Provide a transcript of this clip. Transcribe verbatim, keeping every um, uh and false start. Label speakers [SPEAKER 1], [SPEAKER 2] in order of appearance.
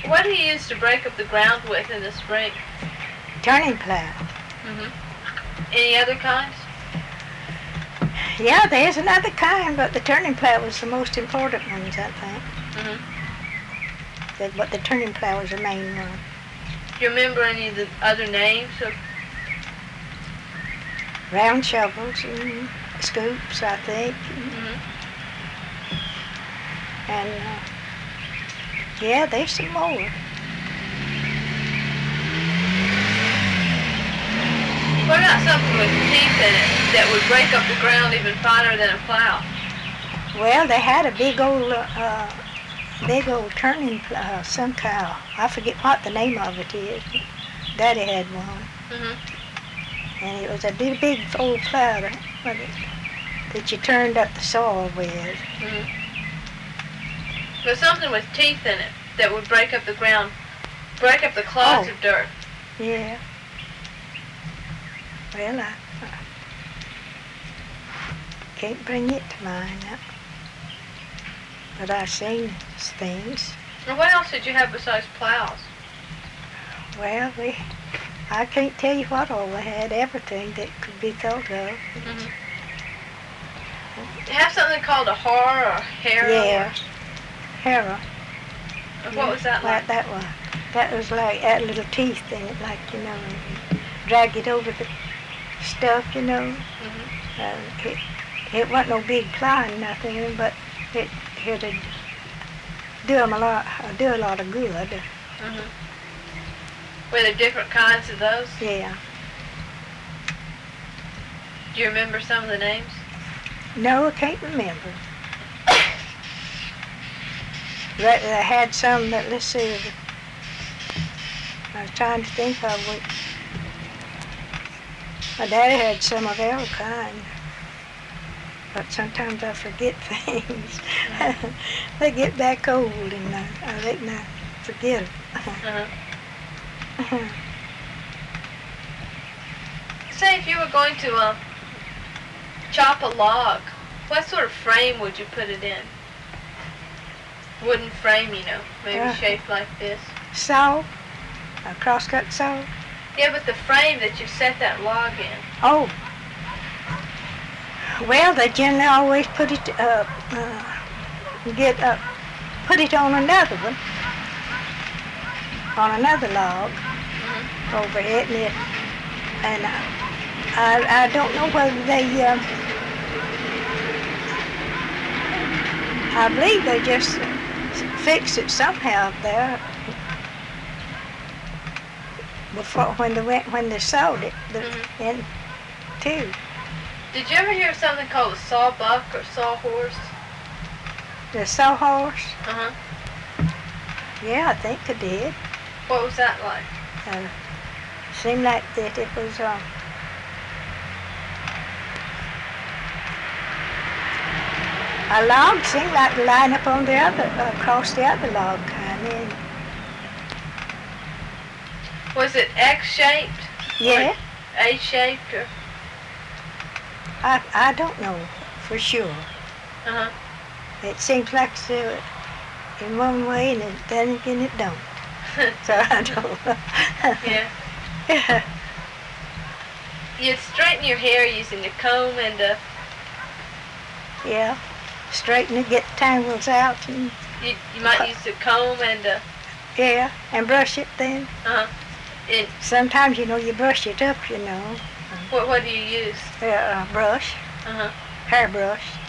[SPEAKER 1] What do you use to break up the ground with in the spring?
[SPEAKER 2] Turning plow.
[SPEAKER 1] Mm-hmm. Any other kinds?
[SPEAKER 2] Yeah, there's another kind, but the turning plow was the most important one, I think.
[SPEAKER 1] Mm-hmm.
[SPEAKER 2] The, but the turning plow was the main one.
[SPEAKER 1] Do you remember any of the other names of?
[SPEAKER 2] Round shovels and scoops, I think.
[SPEAKER 1] Mm-hmm.
[SPEAKER 2] And, uh, yeah, there's some more.
[SPEAKER 1] What about something with teeth in it that would break up the ground even finer than a plow?
[SPEAKER 2] Well, they had a big old, uh, big old turning plow, some kind. I forget what the name of it is. Daddy had one.
[SPEAKER 1] Mm-hmm.
[SPEAKER 2] And it was a big, big old plow that, that you turned up the soil with.
[SPEAKER 1] Mm-hmm. There's something with teeth in it that would break up the ground, break up the clods
[SPEAKER 2] Oh.
[SPEAKER 1] of dirt.
[SPEAKER 2] Yeah. Well, I, I can't bring it to mind now. But I've seen things.
[SPEAKER 1] And what else did you have besides plows?
[SPEAKER 2] Well, we, I can't tell you what all we had, everything that could be thought of.
[SPEAKER 1] Mm-hmm. You have something called a har or a harrow?
[SPEAKER 2] Yeah. Harrow.
[SPEAKER 1] Or what was that like?
[SPEAKER 2] That was, that was like, had little teeth in it, like, you know, and drag it over the stuff, you know.
[SPEAKER 1] Mm-hmm.
[SPEAKER 2] Uh, it, it wasn't no big plow or nothing, but it, it'd do 'em a lot, do a lot of good.
[SPEAKER 1] Mm-hmm. Were there different kinds of those?
[SPEAKER 2] Yeah.
[SPEAKER 1] Do you remember some of the names?
[SPEAKER 2] No, I can't remember. But I had some that, let's see, I was trying to think of it. My daddy had some of our kind, but sometimes I forget things.
[SPEAKER 1] Mm-hmm.
[SPEAKER 2] They get back old and I, I let me forget it.
[SPEAKER 1] Uh-huh. Say if you were going to uh, chop a log, what sort of frame would you put it in? Wooden frame, you know, maybe
[SPEAKER 2] Uh,
[SPEAKER 1] shaped like this.
[SPEAKER 2] Saw, a crosscut saw.
[SPEAKER 1] Yeah, but the frame that you set that log in.
[SPEAKER 2] Oh, well, they generally always put it up, uh, get up, put it on another one, on another log
[SPEAKER 1] Mm-hmm.
[SPEAKER 2] over it, and it, and uh, I, I don't know whether they, uh, I believe they just fixed it somehow up there before, when they went, when they sawed it, the,
[SPEAKER 1] Mhm.
[SPEAKER 2] in two.
[SPEAKER 1] Did you ever hear of something called a sawbuck or sawhorse?
[SPEAKER 2] The sawhorse,
[SPEAKER 1] Uh-huh.
[SPEAKER 2] yeah, I think they did.
[SPEAKER 1] What was that like?
[SPEAKER 2] Uh, seemed like that it was, uh, a log seemed like to line up on the other, uh, across the other log kind of.
[SPEAKER 1] Was it X-shaped?
[SPEAKER 2] Yeah,
[SPEAKER 1] Or A-shaped? Or?
[SPEAKER 2] I, I don't know for sure.
[SPEAKER 1] Uh-huh.
[SPEAKER 2] It seems like it's uh, in one way and then again it don't. So I don't know.
[SPEAKER 1] Yeah.
[SPEAKER 2] Yeah.
[SPEAKER 1] You'd straighten your hair using a comb and a...
[SPEAKER 2] Yeah. Straighten it, get the tangles out, and
[SPEAKER 1] You, you might use a comb and a...
[SPEAKER 2] yeah, and brush it then.
[SPEAKER 1] Uh-huh. And
[SPEAKER 2] Sometimes, you know, you brush it up, you know.
[SPEAKER 1] what, what do you use?
[SPEAKER 2] Yeah, a brush,
[SPEAKER 1] Uh-huh.
[SPEAKER 2] hairbrush.